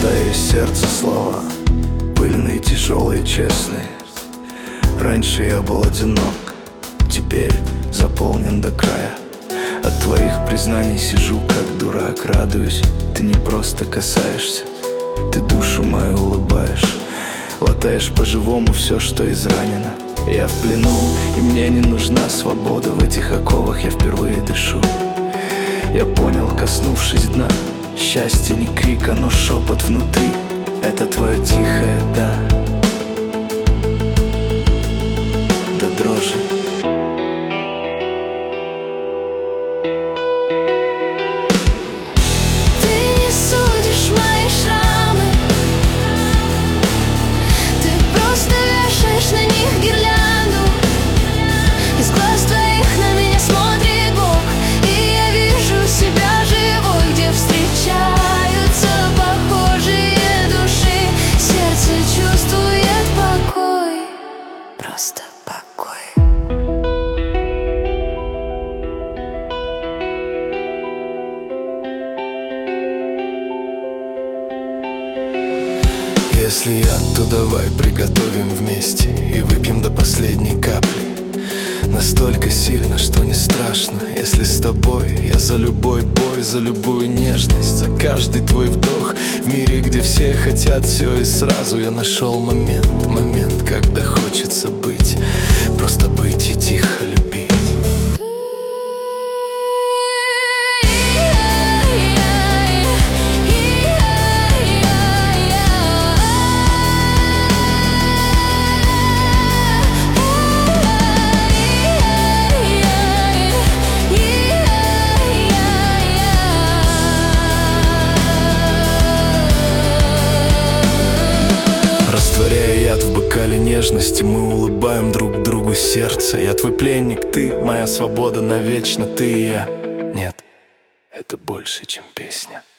глотаю из сердца слова, пыльные, тяжелые, честные. Раньше я был одинок, теперь заполнен до края. От твоих признаний сижу как дурак, радуюсь. Ты не просто касаешься, ты душу мою улыбаешь. Латаешь по-живому все, что изранено. Я в плену, и мне не нужна свобода. В этих оковах я впервые дышу. Я понял, коснувшись дна, счастье не крик, оно шепот внутри. Это твое тихое «да», до дрожи. Если яд, то давай приготовим вместе и выпьем до последней капли. Настолько сильно, что не страшно, если с тобой. Я за любой бой, за любую нежность, за каждый твой вдох. В мире, где все хотят все и сразу, я нашел момент, когда хочется быть, просто быть и тихо любить. Растворяя яд в бокале нежности, мы улыбаем друг другу сердце. Я твой пленник, ты моя свобода навечно, ты и я. Нет, это больше, чем песня.